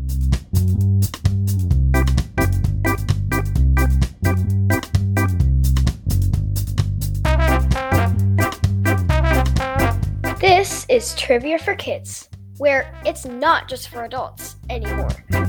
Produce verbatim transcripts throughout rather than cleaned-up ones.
This is Trivia for Kids, where it's not just for adults anymore.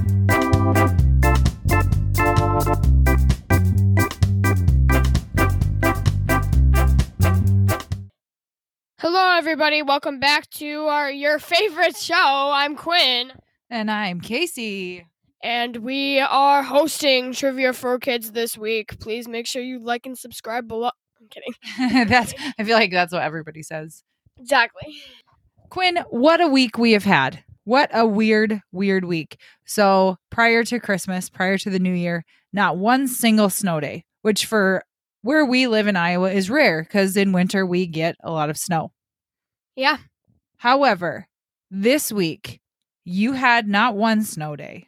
Hello, everybody. Welcome back to our your favorite show. I'm Quinn. And I'm Casey. And we are hosting Trivia for Kids this week. Please make sure you like and subscribe below. I'm kidding. that's I feel like that's what everybody says. Exactly. Quinn, what a week we have had. What a weird, weird week. So prior to Christmas, prior to the new year, not one single snow day, which for where we live in Iowa is rare because in winter we get a lot of snow. Yeah. However, this week you had not one snow day,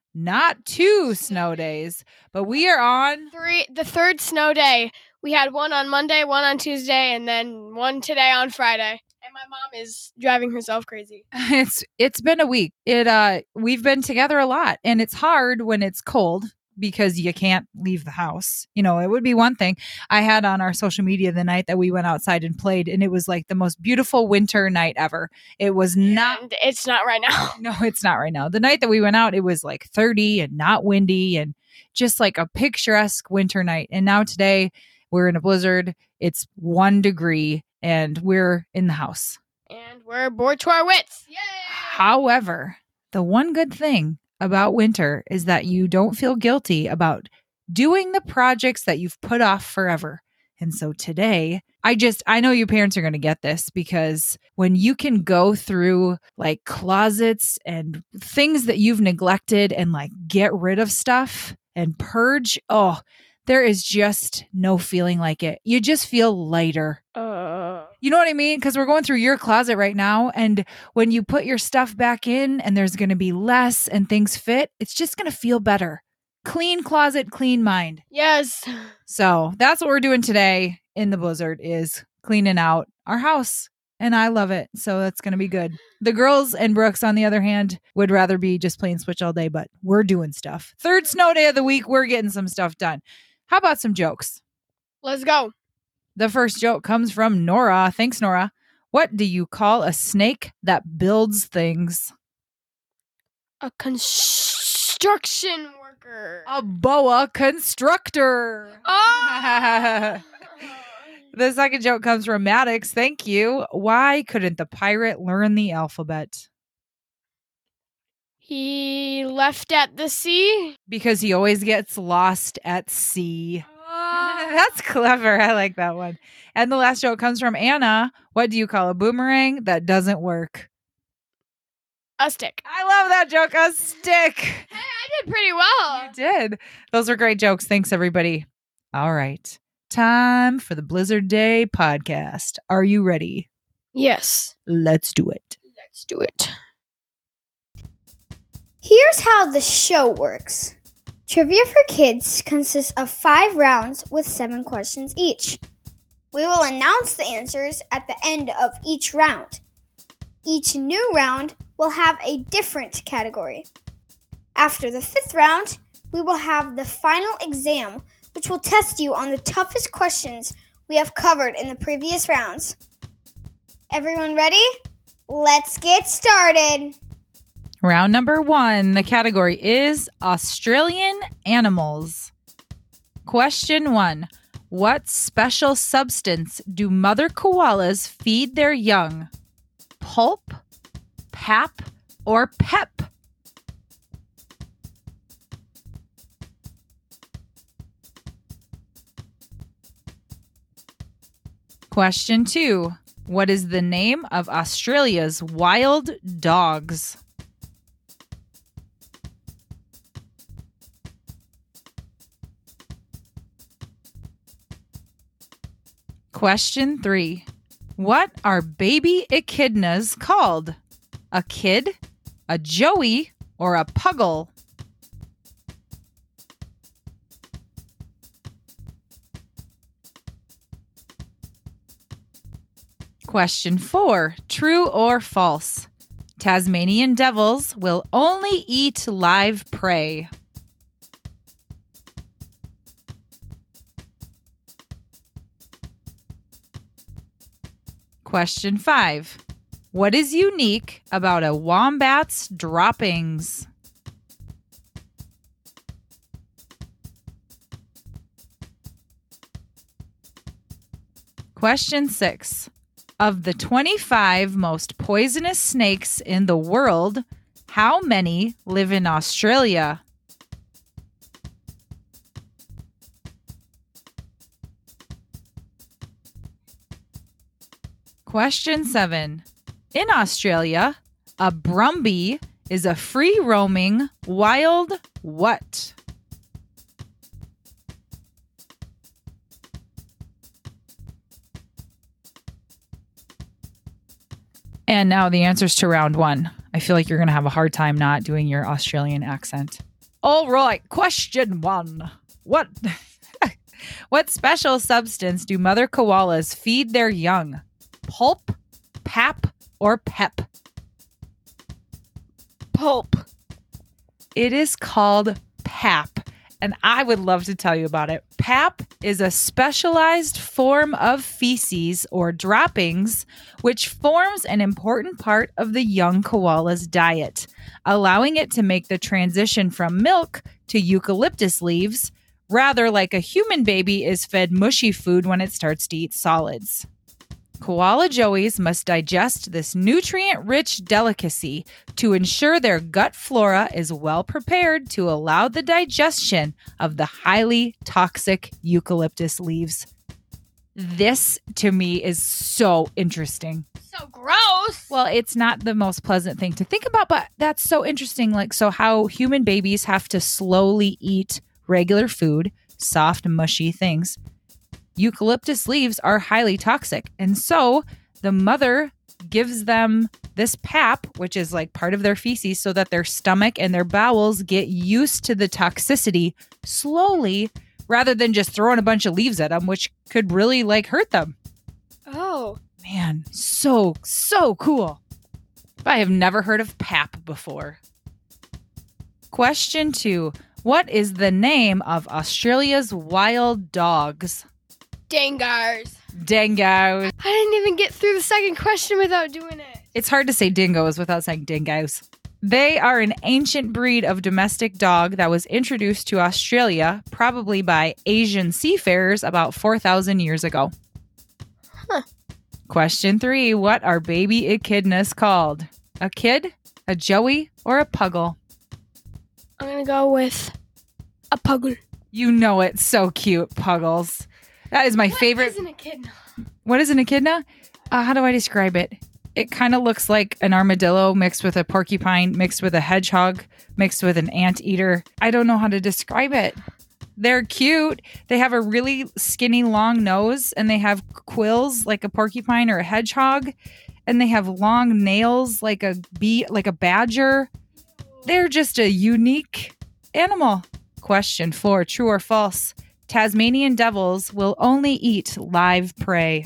not two snow days, but we are on Three. The third snow day. We had one on Monday, one on Tuesday, and then one today on Friday. And my mom is driving herself crazy. It's it's been a week. It uh we've been together a lot, and it's hard when it's cold because you can't leave the house. You know, it would be one thing. I had on our social media the night that we went outside and played, and it was like the most beautiful winter night ever. It was not And it's not right now. No, it's not right now. The night that we went out, it was like thirty and not windy and just like a picturesque winter night. And now today we're in a blizzard. It's one degree and we're in the house. And we're bored to our wits. Yay! However, the one good thing about winter is that you don't feel guilty about doing the projects that you've put off forever. And so today, I just, I know you parents are going to get this because when you can go through like closets and things that you've neglected and like get rid of stuff and purge, oh, there is just no feeling like it. You just feel lighter. Uh, You know what I mean? Because we're going through your closet right now. And when you put your stuff back in and there's going to be less and things fit, it's just going to feel better. Clean closet, clean mind. yes. So that's what we're doing today in the blizzard is cleaning out our house. And I love it. So that's going to be good. The girls and Brooks, on the other hand, would rather be just playing Switch all day, but we're doing stuff. Third snow day of the week. We're getting some stuff done. How about some jokes? Let's go. The first joke comes from Nora. Thanks, Nora. What do you call a snake that builds things? A construction worker. A boa constructor. Oh! The second joke comes from Maddox. Thank you. Why couldn't the pirate learn the alphabet? He left at the sea. Because he always gets lost at sea. Uh, That's clever. I like that one. And the last joke comes from Anna. What do you call a boomerang that doesn't work? a stick. I love that joke. A stick. Hey, I did pretty well. You did. Those are great jokes. Thanks, everybody. All right. Time for the Blizzard Day podcast. Are you ready? Yes. Let's do it. Let's do it. Here's how the show works. Trivia for Kids consists of five rounds with seven questions each. We will announce the answers at the end of each round. Each new round will have a different category. After the fifth round, we will have the final exam, which will test you on the toughest questions we have covered in the previous rounds. Everyone ready? Let's get started. Round number one. The category is Australian animals. Question one. What special substance do mother koalas feed their young? Pulp, pap, or pep? Question two. What is the name of Australia's wild dogs? Question three. What are baby echidnas called? A kid, a joey, or a puggle? Question four. True or false? Tasmanian devils will only eat live prey. Question five. What is unique about a wombat's droppings? Question six. Of the twenty-five most poisonous snakes in the world, how many live in Australia? Question seven. In Australia, a brumby is a free-roaming wild what? And now the answers to round one. I feel like you're going to have a hard time not doing your Australian accent. All right, question one. What what special substance do mother koalas feed their young? Pulp, pap, or pep? Pulp. It is called pap, and I would love to tell you about it. Pap is a specialized form of feces or droppings which forms an important part of the young koala's diet, allowing it to make the transition from milk to eucalyptus leaves, rather like a human baby is fed mushy food when it starts to eat solids. Koala joeys must digest this nutrient-rich delicacy to ensure their gut flora is well prepared to allow the digestion of the highly toxic eucalyptus leaves. This, to me, is so interesting. So gross. Well, it's not the most pleasant thing to think about, but that's so interesting. Like, so how human babies have to slowly eat regular food, soft, mushy things. Eucalyptus leaves are highly toxic. And so the mother gives them this pap, which is like part of their feces, so that their stomach and their bowels get used to the toxicity slowly rather than just throwing a bunch of leaves at them, which could really like hurt them. Oh. Man, so, so cool. I have never heard of pap before. Question two. What is the name of Australia's wild dogs? Dingars. Dingoes. I didn't even get through the second question without doing it. It's hard to say dingoes without saying dingoes. They are an ancient breed of domestic dog that was introduced to Australia probably by Asian seafarers about four thousand years ago. Huh. Question three. What are baby echidnas called? A kid, a joey, or a puggle? I'm going to go with a puggle. You know it's so cute, puggles. That is my what favorite. What is an echidna? What is an echidna? Uh, how do I describe it? It kind of looks like an armadillo mixed with a porcupine, mixed with a hedgehog, mixed with an anteater. I don't know how to describe it. They're cute. They have a really skinny, long nose, and they have quills like a porcupine or a hedgehog, and they have long nails like a bee, like a badger. They're just a unique animal. Question four, true or false? Tasmanian devils will only eat live prey.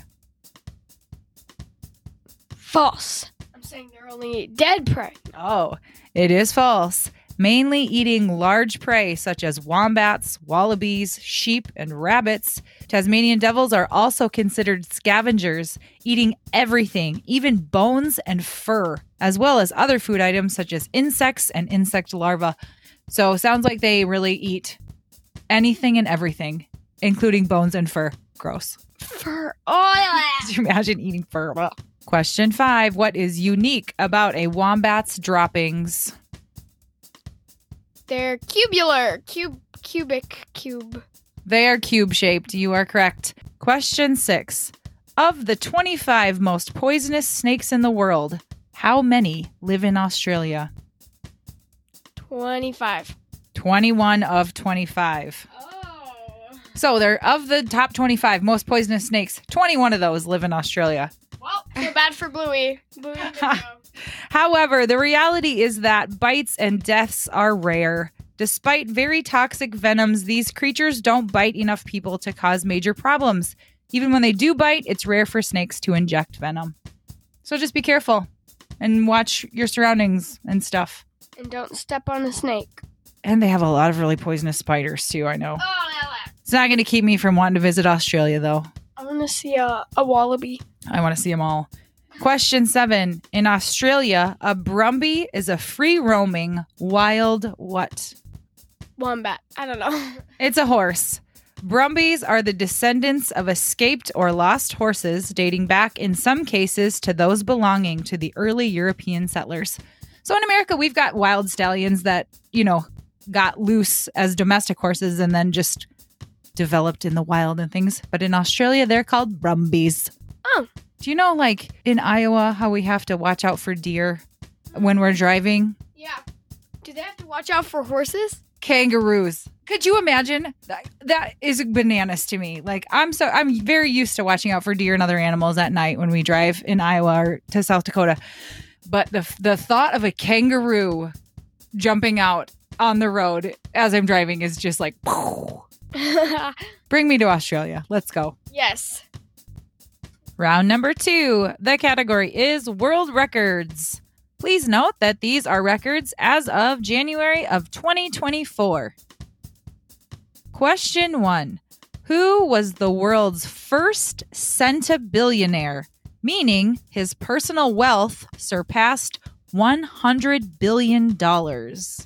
False. I'm saying they're only dead prey. Oh, it is false. Mainly eating large prey such as wombats, wallabies, sheep, and rabbits. Tasmanian devils are also considered scavengers, eating everything, even bones and fur, as well as other food items such as insects and insect larvae. So sounds like they really eat anything and everything, including bones and fur. Gross. Fur. Oh, Could you imagine eating fur? Ugh. Question five. What is unique about a wombat's droppings? they're cubular. Cube, cubic, cube. They are cube-shaped. You are correct. Question six. Of the twenty-five most poisonous snakes in the world, how many live in Australia? twenty-five. twenty-one of twenty-five. Oh. So they're of the top twenty-five most poisonous snakes, twenty-one of those live in Australia. Well, feel bad for Bluey. Bluey Bingo. However, the reality is that bites and deaths are rare. Despite very toxic venoms, these creatures don't bite enough people to cause major problems. Even when they do bite, it's rare for snakes to inject venom. So just be careful and watch your surroundings and stuff. And don't step on a snake. And they have a lot of really poisonous spiders, too, I know. Oh, no, no. It's not going to keep me from wanting to visit Australia, though. I want to see a, a wallaby. I want to see them all. Question seven. In Australia, a Brumby is a free-roaming wild what? Wombat. I don't know. It's a horse. Brumbies are the descendants of escaped or lost horses, dating back in some cases to those belonging to the early European settlers. So in America, we've got wild stallions that, you know, got loose as domestic horses and then just developed in the wild and things. But in Australia, they're called Brumbies. Oh. Do you know, like, in Iowa, how we have to watch out for deer when we're driving? Yeah. Do they have to watch out for horses? Kangaroos. Could you imagine? That, that is bananas to me. Like, I'm so I'm very used to watching out for deer and other animals at night when we drive in Iowa or to South Dakota. But the the thought of a kangaroo jumping out on the road as I'm driving is just like, bring me to Australia. Let's go. Yes. Round number two. The category is world records. Please note that these are records as of January of twenty twenty-four. Question one. Who was the world's first centibillionaire, meaning his personal wealth surpassed one hundred billion dollars?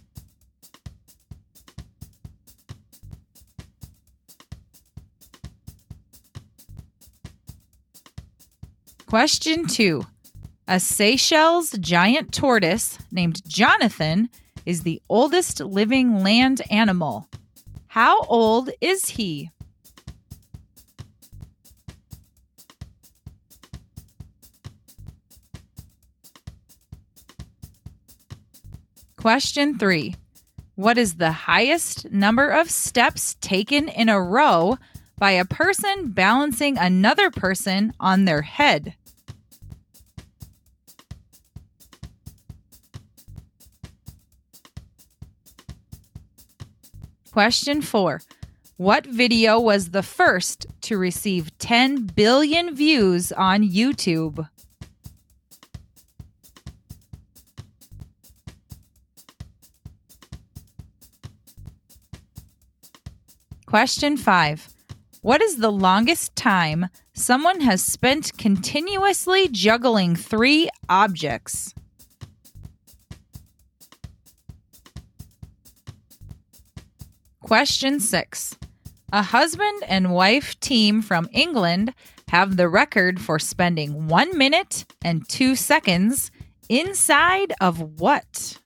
Question two. A Seychelles giant tortoise named Jonathan is the oldest living land animal. How old is he? Question three. What is the highest number of steps taken in a row by a person balancing another person on their head? Question four. What video was the first to receive ten billion views on YouTube? Question five. What is the longest time someone has spent continuously juggling three objects? Question six. A husband and wife team from England have the record for spending one minute and two seconds inside of what?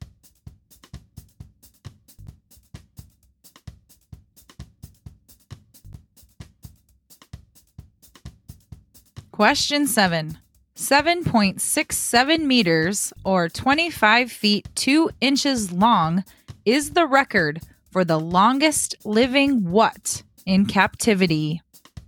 Question seven. seven point six seven meters or twenty-five feet two inches long is the record for the longest living what in captivity?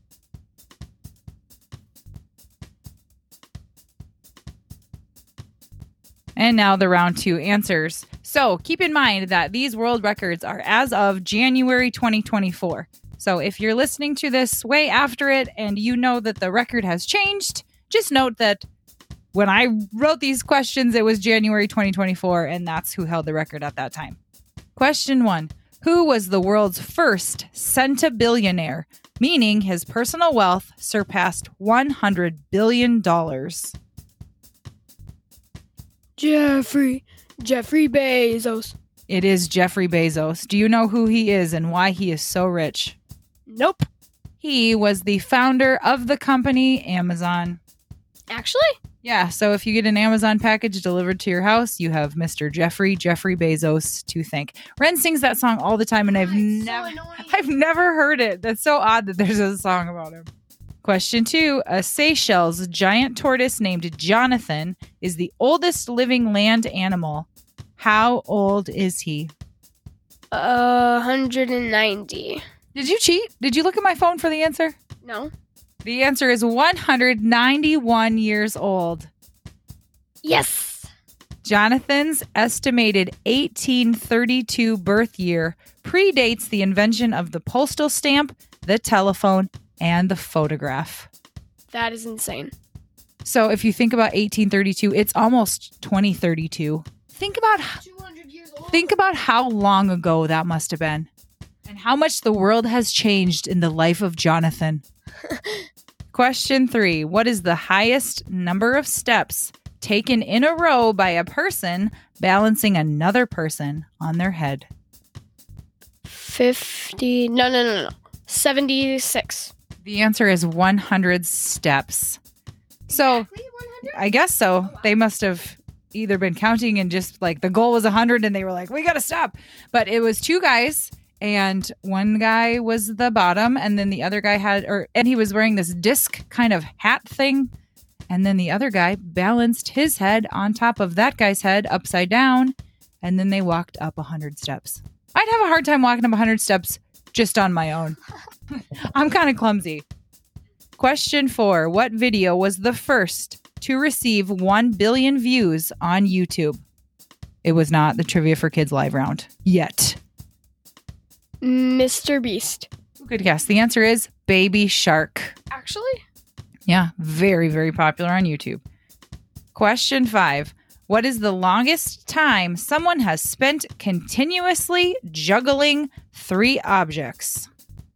And now the round two answers. So keep in mind that these world records are as of January twenty twenty-four. So if you're listening to this way after it and you know that the record has changed, just note that when I wrote these questions, it was January twenty twenty-four, and that's who held the record at that time. Question one. Who was the world's first centibillionaire, meaning his personal wealth surpassed one hundred billion dollars? Jeffrey. Jeffrey Bezos. It is Jeffrey Bezos. Do you know who he is and why he is so rich? Nope. He was the founder of the company Amazon. Actually? Yeah, so if you get an Amazon package delivered to your house, you have Mister Jeffrey, Jeffrey Bezos to thank. Ren sings that song all the time, and I've Oh, it's never, so annoying. I've never heard it. That's so odd that there's a song about him. Question two. A Seychelles giant tortoise named Jonathan is the oldest living land animal. How old is he? Uh, one hundred ninety. Did you cheat? Did you look at my phone for the answer? No. The answer is one hundred ninety-one years old. Yes. Jonathan's estimated eighteen thirty-two birth year predates the invention of the postal stamp, the telephone, and the photograph. That is insane. So if you think about eighteen thirty-two, it's almost twenty thirty-two. Think about two hundred years old. think about how long ago that must have been and how much the world has changed in the life of Jonathan. Question three. What is the highest number of steps taken in a row by a person balancing another person on their head? fifty. No, no, no, no. seventy-six. The answer is one hundred steps. So I guess so. They must have either been counting and just like the goal was one hundred and they were like, we got to stop. But it was two guys and one guy was the bottom and then the other guy had, or, and he was wearing this disc kind of hat thing. And then the other guy balanced his head on top of that guy's head upside down. And then they walked up one hundred steps. I'd have a hard time walking up one hundred steps just on my own. I'm kind of clumsy. Question four. What video was the first to receive one billion views on YouTube? It was not the Trivia for Kids live round yet. Mister Beast. Good guess. The answer is Baby Shark. Actually? Yeah, very, very popular on YouTube. Question five. What is the longest time someone has spent continuously juggling three objects?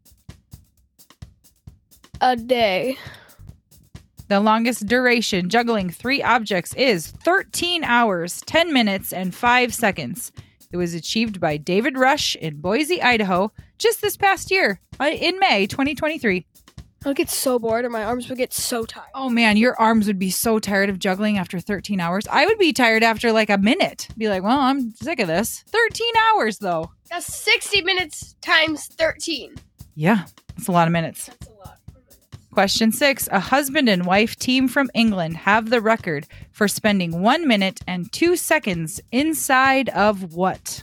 A day. The longest duration juggling three objects is thirteen hours, ten minutes, and five seconds. It was achieved by David Rush in Boise, Idaho, just this past year, uh, in May twenty twenty-three. I would get so bored and my arms would get so tired. Oh man, your arms would be so tired of juggling after thirteen hours. I would be tired after like a minute. Be like, well, I'm sick of this. thirteen hours though. That's sixty minutes times thirteen. Yeah, it's a lot of minutes. That's a lot. Question six. A husband and wife team from England have the record for spending one minute and two seconds inside of what?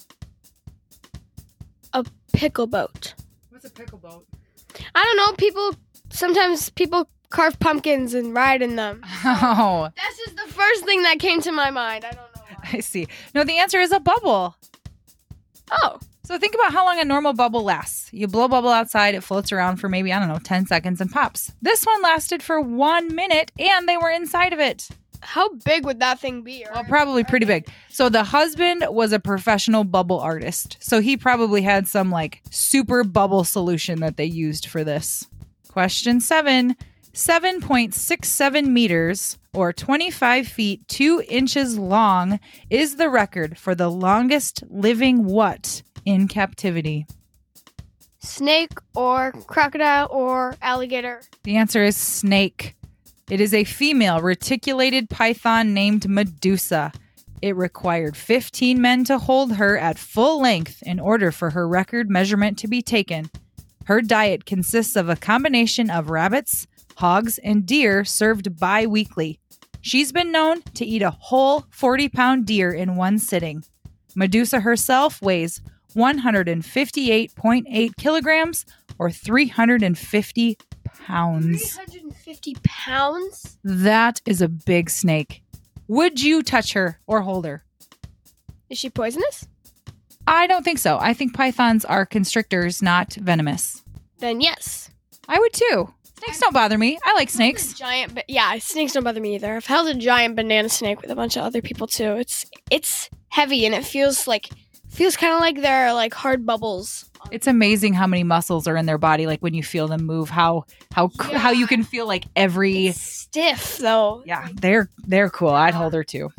A pickle boat. What's a pickle boat? I don't know. People, sometimes people carve pumpkins and ride in them. Oh, That's just the first thing that came to my mind. I don't know why. I see. No, the answer is a bubble. Oh. So think about how long a normal bubble lasts. You blow a bubble outside, it floats around for maybe, I don't know, ten seconds and pops. This one lasted for one minute and they were inside of it. How big would that thing be? Well, probably pretty big. So the husband was a professional bubble artist. So he probably had some like super bubble solution that they used for this. Question seven. seven point six seven meters or twenty-five feet, two inches long is the record for the longest living what in captivity? Snake or crocodile or alligator? The answer is snake. It is a female reticulated python named Medusa. It required fifteen men to hold her at full length in order for her record measurement to be taken. Her diet consists of a combination of rabbits, hogs, and deer served bi-weekly. She's been known to eat a whole forty-pound deer in one sitting. Medusa herself weighs one hundred fifty-eight point eight kilograms or three hundred fifty pounds. three hundred fifty pounds? That is a big snake. Would you touch her or hold her? Is she poisonous? I don't think so. I think pythons are constrictors, not venomous. Then yes. I would too. Snakes don't bother me. I like snakes. Giant, ba- yeah, snakes don't bother me either. I've held a giant banana snake with a bunch of other people too. It's it's heavy and it feels like feels kind of like they're like hard bubbles. It's amazing how many muscles are in their body. Like when you feel them move, how how Yeah. how you can feel like every. It's stiff though. Yeah, they're they're cool. I'd hold her too.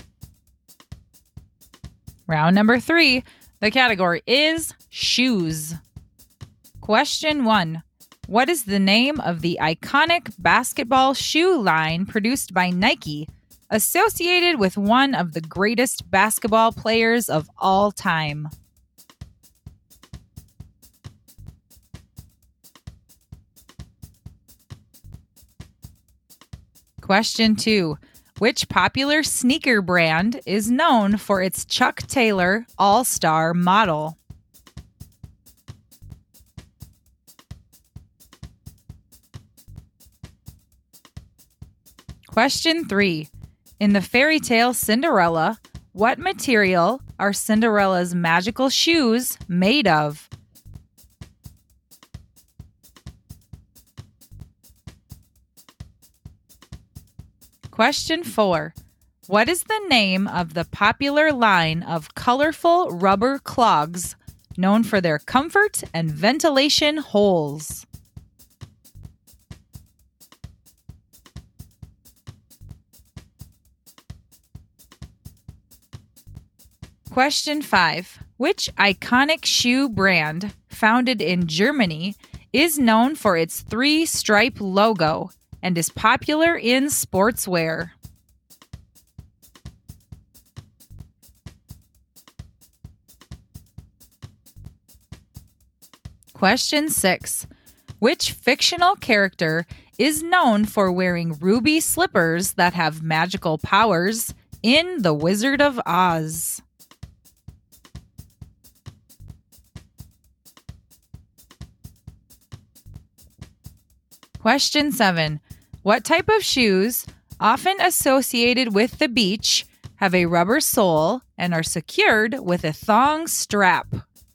Round number three. The category is shoes. Question one. What is the name of the iconic basketball shoe line produced by Nike, associated with one of the greatest basketball players of all time? Question two. Which popular sneaker brand is known for its Chuck Taylor All-Star model? Question three. In the fairy tale Cinderella, what material are Cinderella's magical shoes made of? Question four. What is the name of the popular line of colorful rubber clogs known for their comfort and ventilation holes? Question five. Which iconic shoe brand, founded in Germany, is known for its three-stripe logo and is popular in sportswear? Question six. Which fictional character is known for wearing ruby slippers that have magical powers in The Wizard of Oz? Question seven. What type of shoes, often associated with the beach, have a rubber sole and are secured with a thong strap?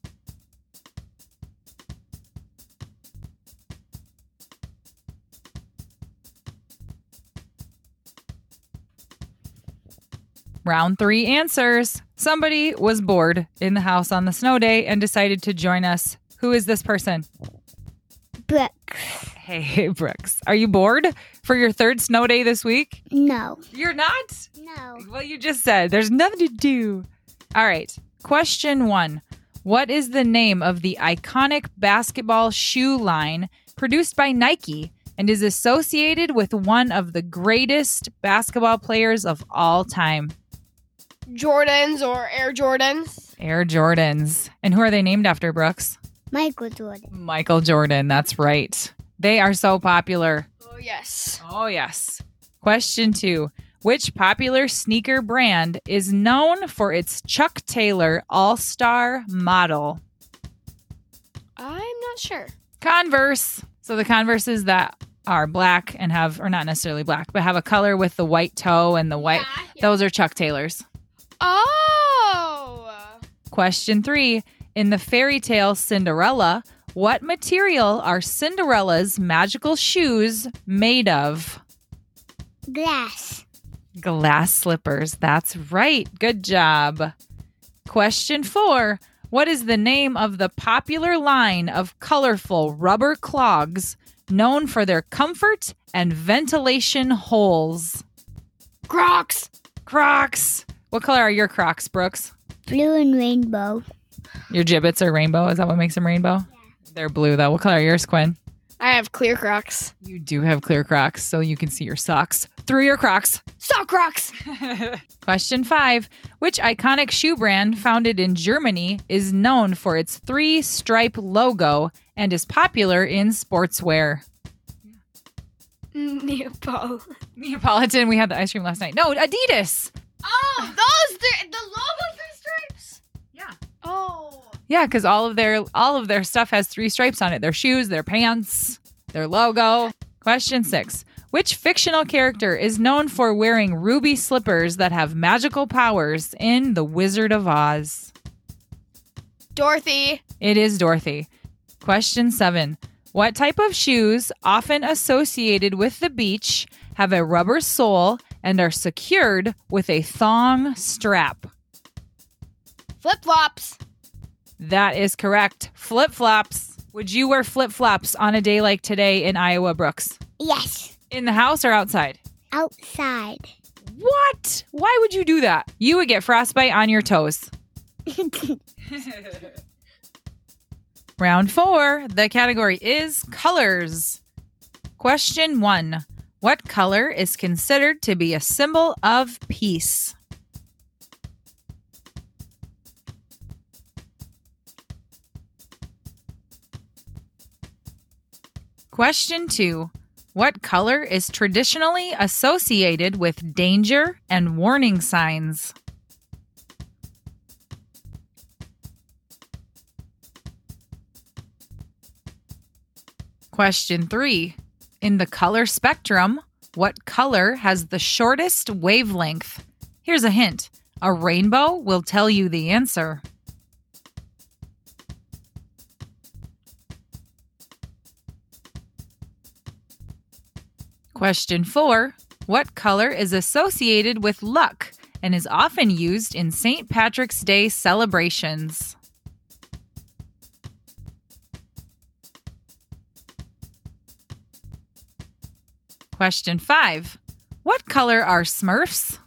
Round three answers. Somebody was bored in the house on the snow day and decided to join us. Who is this person? Brooks. Hey, Brooks. Are you bored for your third snow day this week? No. You're not? No. Well, you just said there's nothing to do. All right. Question one. What is the name of the iconic basketball shoe line produced by Nike and is associated with one of the greatest basketball players of all time? Jordans or Air Jordans? Air Jordans. And who are they named after, Brooks? Michael Jordan. Michael Jordan. That's right. They are so popular. Oh, yes. Oh, yes. Question two. Which popular sneaker brand is known for its Chuck Taylor All-Star model? I'm not sure. Converse. So the Converses that are black and have, or not necessarily black, but have a color with the white toe and the white, Yeah, yeah. those are Chuck Taylors. Oh! Question three. In the fairy tale Cinderella, what material are Cinderella's magical shoes made of? Glass. Glass slippers. That's right. Good job. Question four. What is the name of the popular line of colorful rubber clogs known for their comfort and ventilation holes? Crocs! Crocs. What color are your Crocs, Brooks? Blue and rainbow. Your gibbets are rainbow. Is that what makes them rainbow? Yeah. They're blue, though. What color are yours, Quinn? I have clear Crocs. You do have clear Crocs, so you can see your socks through your Crocs. Sock Crocs! Question five. Which iconic shoe brand founded in Germany is known for its three-stripe logo and is popular in sportswear? Neapolitan. Neapolitan. We had the ice cream last night. No, Adidas. Oh, those, the, the logo three stripes? Yeah. Oh. Yeah, because all of their all of their stuff has three stripes on it. Their shoes, their pants, their logo. Question six. Which fictional character is known for wearing ruby slippers that have magical powers in The Wizard of Oz? Dorothy. It is Dorothy. Question seven. What type of shoes, often associated with the beach, have a rubber sole and are secured with a thong strap? Flip-flops. That is correct. Flip-flops. Would you wear flip-flops on a day like today in Iowa, Brooks? Yes. In the house or outside? Outside. What? Why would you do that? You would get frostbite on your toes. Round four. The category is colors. Question one. What color is considered to be a symbol of peace? Question two. What color is traditionally associated with danger and warning signs? Question three. In the color spectrum, what color has the shortest wavelength? Here's a hint. A rainbow will tell you the answer. Question four. What color is associated with luck and is often used in Saint Patrick's Day celebrations? Question five. What color are Smurfs?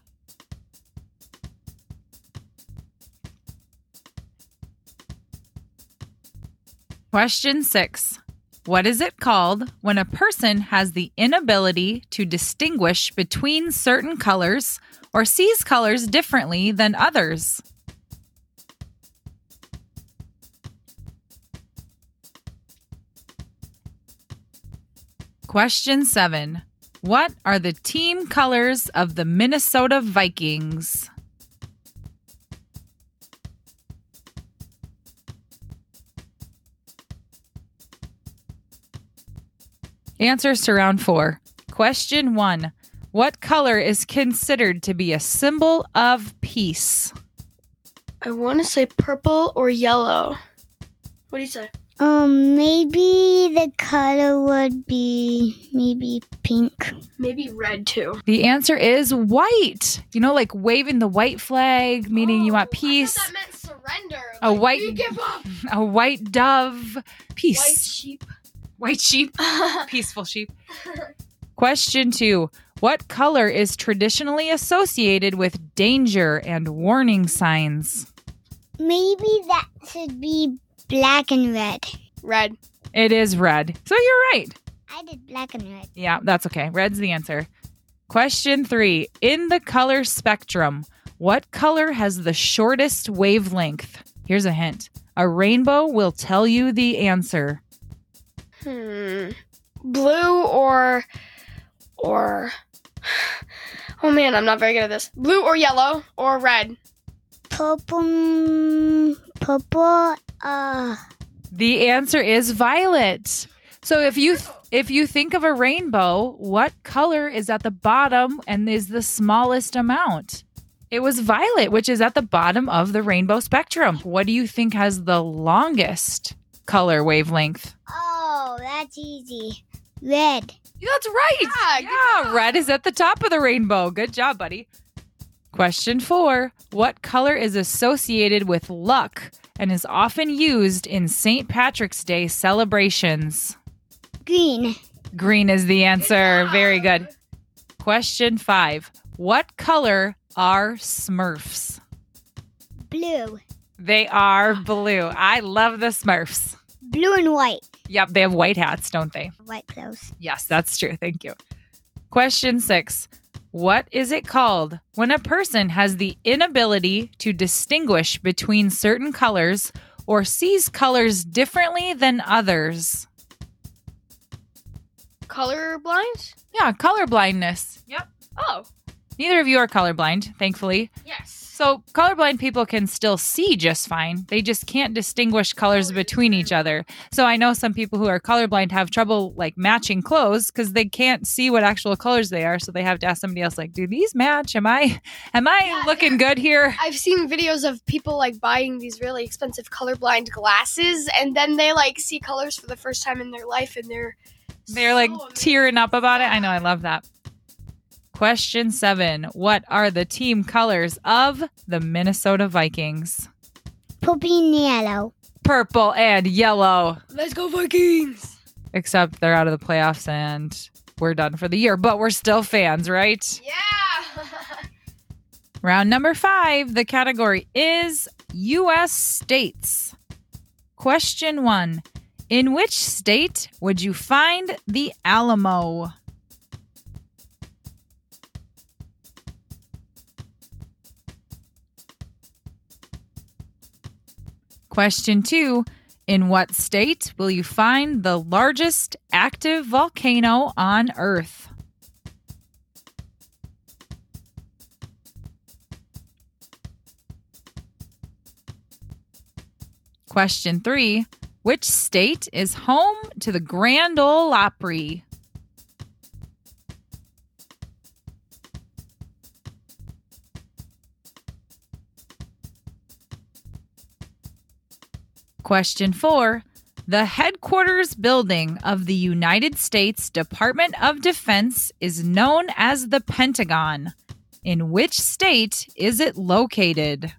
Question six. What is it called when a person has the inability to distinguish between certain colors or sees colors differently than others? Question seven. What are the team colors of the Minnesota Vikings? Answers to round four. Question one. What color is considered to be a symbol of peace? I want to say purple or yellow. What do you say? Um, maybe the color would be maybe pink. Maybe red too. The answer is white. You know, like waving the white flag, meaning you want peace. I thought that meant surrender. A Like, white- you give up. A white dove. Peace. White sheep. White sheep. Peaceful sheep. Question two. What color is traditionally associated with danger and warning signs? Maybe that should be black and red. Red. It is red. So you're right. I did black and red. Yeah, that's okay. Red's the answer. Question three. In the color spectrum, what color has the shortest wavelength? Here's a hint. A rainbow will tell you the answer. Hmm. Blue or or oh man, I'm not very good at this. Blue or yellow or red? Purple, mm, purple, uh, The answer is violet. So if you th- if you think of a rainbow, what color is at the bottom and is the smallest amount? It was violet, which is at the bottom of the rainbow spectrum. What do you think has the longest color wavelength? oh, that's easy. Red. That's right. Yeah, good Yeah, job. red is at the top of the rainbow. Good job, buddy. Question four. What color is associated with luck and is often used in Saint Patrick's Day celebrations? Green. Green is the answer. Very good. Question five. What color are Smurfs? Blue. They are blue. I love the Smurfs. Blue and white. Yep, they have white hats, don't they? White clothes. Yes, that's true. Thank you. Question six. What is it called when a person has the inability to distinguish between certain colors or sees colors differently than others? Color blind? Yeah, color blindness. Yep. Oh, Neither of you are colorblind, thankfully. yes. So colorblind people can still see just fine. They just can't distinguish colors between each other. So I know some people who are colorblind have trouble like matching clothes because they can't see what actual colors they are. So they have to ask somebody else, like, do these match? Am I am I Yeah, looking good here? I've seen videos of people like buying these really expensive colorblind glasses and then they like see colors for the first time in their life and they're They're like so amazed. tearing up about it. I know, I love that. Question seven. What are the team colors of the Minnesota Vikings? Purple and yellow. Purple and yellow. Let's go Vikings. Except they're out of the playoffs and we're done for the year, but we're still fans, right? Yeah. Round number five, the category is U S states. Question one. In which state would you find the Alamo? Question two. In what state will you find the largest active volcano on Earth? Question three. Which state is home to the Grand Ole Opry? Question four. The headquarters building of the United States Department of Defense is known as the Pentagon. In which state is it located?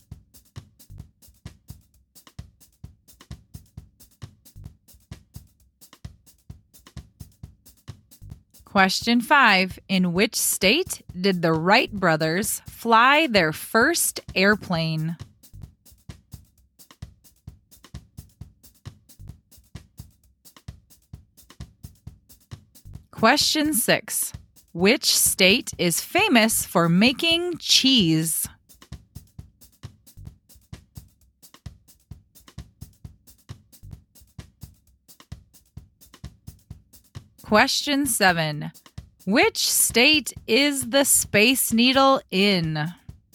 Question five. In which state did the Wright brothers fly their first airplane? Question six. Which state is famous for making cheese? Question seven. Which state is the Space Needle in?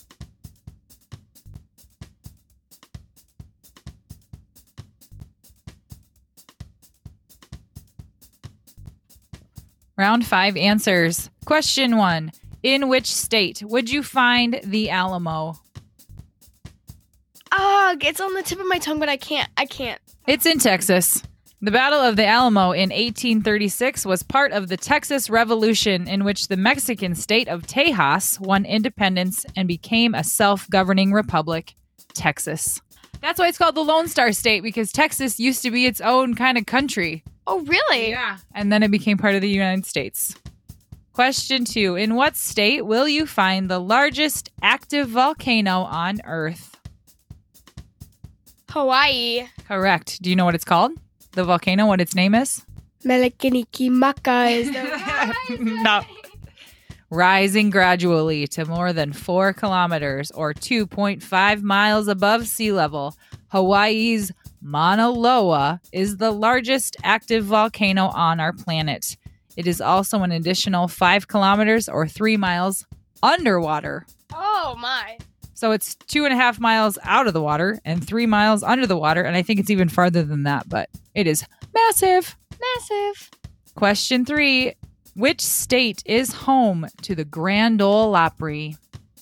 Round five answers. Question one. In which state would you find the Alamo? Ugh, it's on the tip of my tongue, but I can't. I can't. It's in Texas. The Battle of the Alamo in eighteen thirty-six was part of the Texas Revolution, in which the Mexican state of Tejas won independence and became a self-governing republic, Texas. That's why it's called the Lone Star State, because Texas used to be its own kind of country. Oh, really? Yeah. And then it became part of the United States. Question two. In what state will you find the largest active volcano on Earth? Hawaii. Correct. Do you know what it's called? The volcano, what its name is? Melekinikimaka is the No. Rising gradually to more than four kilometers or two point five miles above sea level, Hawaii's Mauna Loa is the largest active volcano on our planet. It is also an additional five kilometers or three miles underwater. Oh, my. So it's two and a half miles out of the water and three miles under the water. And I think it's even farther than that, but it is massive. Massive. Question three. Which state is home to the Grand Ole Opry?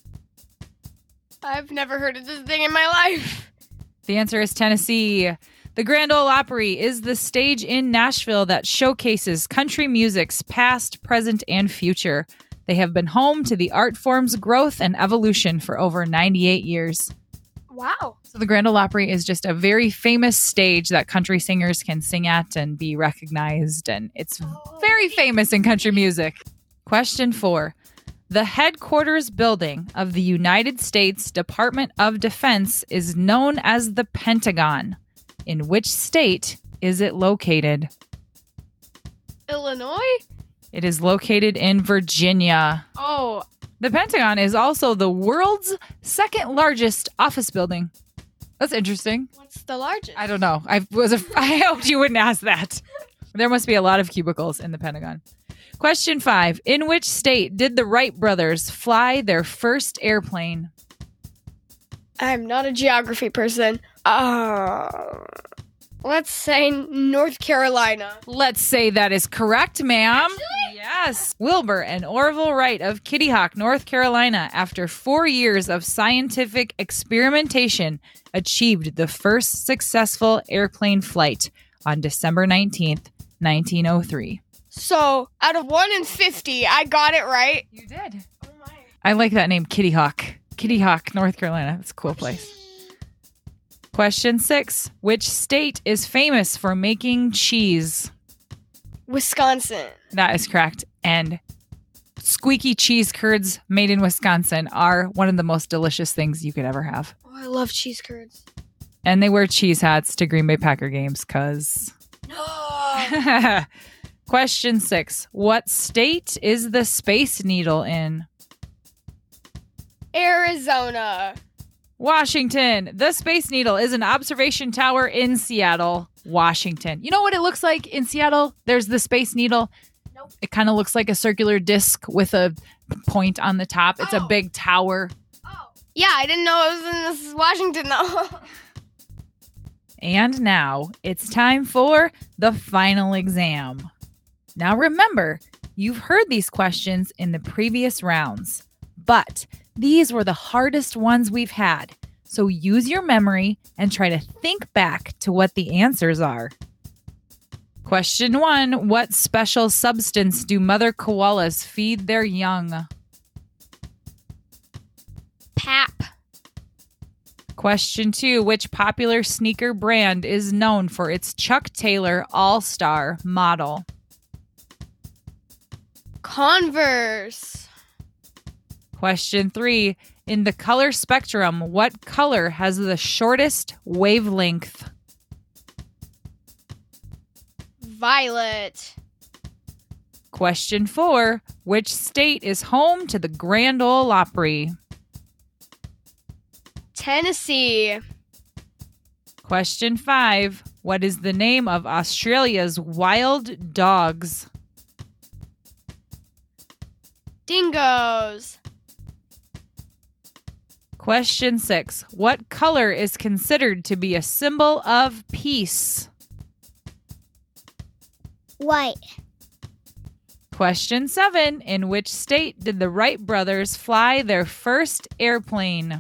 I've never heard of this thing in my life. The answer is Tennessee. The Grand Ole Opry is the stage in Nashville that showcases country music's past, present, and future. They have been home to the art form's growth and evolution for over ninety-eight years. Wow. So the Grand Ole Opry is just a very famous stage that country singers can sing at and be recognized, and it's very famous in country music. Question four. The headquarters building of the United States Department of Defense is known as the Pentagon. In which state is it located? Illinois? It is located in Virginia. Oh, The Pentagon is also the world's second largest office building. That's interesting. what's the largest? I don't know. I was. A, I hoped you wouldn't ask that. There must be a lot of cubicles in the Pentagon. Question five. In which state did the Wright brothers fly their first airplane? I'm not a geography person. Uh, let's say North Carolina. Let's say that is correct, ma'am. Yes. Wilbur and Orville Wright of Kitty Hawk, North Carolina, after four years of scientific experimentation, achieved the first successful airplane flight on December nineteenth, nineteen oh three. So, out of one in fifty, I got it right. You did. Oh my. I like that name, Kitty Hawk. Kitty Hawk, North Carolina. That's a cool place. Question six. Which state is famous for making cheese? Wisconsin. That is correct. And squeaky cheese curds made in Wisconsin are one of the most delicious things you could ever have. Oh, I love cheese curds. And they wear cheese hats to Green Bay Packer games because... No. Question six. What state is the Space Needle in? Arizona. Washington. The Space Needle is an observation tower in Seattle, Washington. You know what it looks like in Seattle? There's the Space Needle. Nope. It kind of looks like a circular disc with a point on the top. It's Oh. a big tower. Oh. Yeah, I didn't know it was in this Washington, though. And now it's time for the final exam. Now remember, you've heard these questions in the previous rounds, but these were the hardest ones we've had. So use your memory and try to think back to what the answers are. Question one. What special substance do mother koalas feed their young? Pap. Question two. Which popular sneaker brand is known for its Chuck Taylor All-Star model? Converse. Question three. In the color spectrum, what color has the shortest wavelength? Violet. Question four. Which state is home to the Grand Ole Opry? Tennessee. Question five. What is the name of Australia's wild dogs? Dingoes. Question six. What color is considered to be a symbol of peace? White. Question seven. In which state did the Wright brothers fly their first airplane?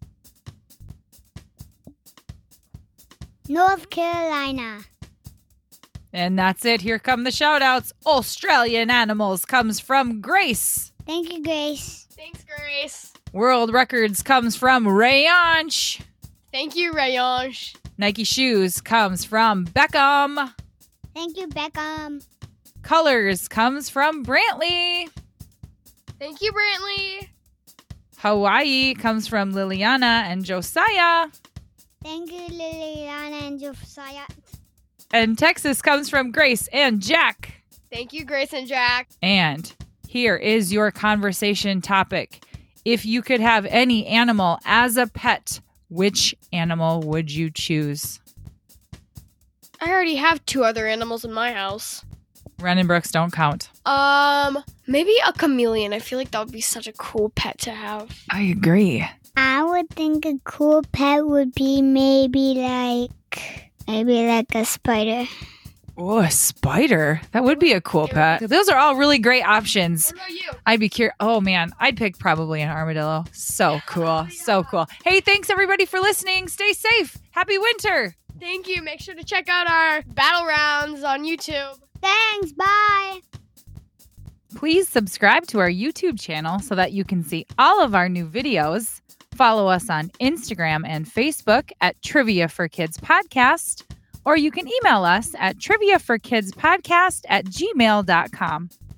North Carolina. And that's it. Here come the shout outs. Australian Animals comes from Grace. Thank you, Grace. Thanks, Grace. World Records comes from Rayanch. Thank you, Rayange. Nike Shoes comes from Beckham. Thank you, Beckham. Colors comes from Brantley. Thank you, Brantley. Hawaii comes from Liliana and Josiah. Thank you, Liliana and Josiah. And Texas comes from Grace and Jack. Thank you, Grace and Jack. And here is your conversation topic. If you could have any animal as a pet, which animal would you choose? I already have two other animals in my house. Ren and Brooks don't count. Um, maybe a chameleon. I feel like that would be such a cool pet to have. I agree. I would think a cool pet would be maybe like, maybe like a spider. Oh, a spider. That would be a cool pet. Those are all really great options. What about you? I'd be curious. Oh, man. I'd pick probably an armadillo. So cool. So cool. Hey, thanks everybody for listening. Stay safe. Happy winter. Thank you. Make sure to check out our battle rounds on YouTube. Thanks, bye. Please subscribe to our YouTube channel so that you can see all of our new videos. Follow us on Instagram and Facebook at Trivia for Kids Podcast, or you can email us at trivia for kids podcast at gmail dot com.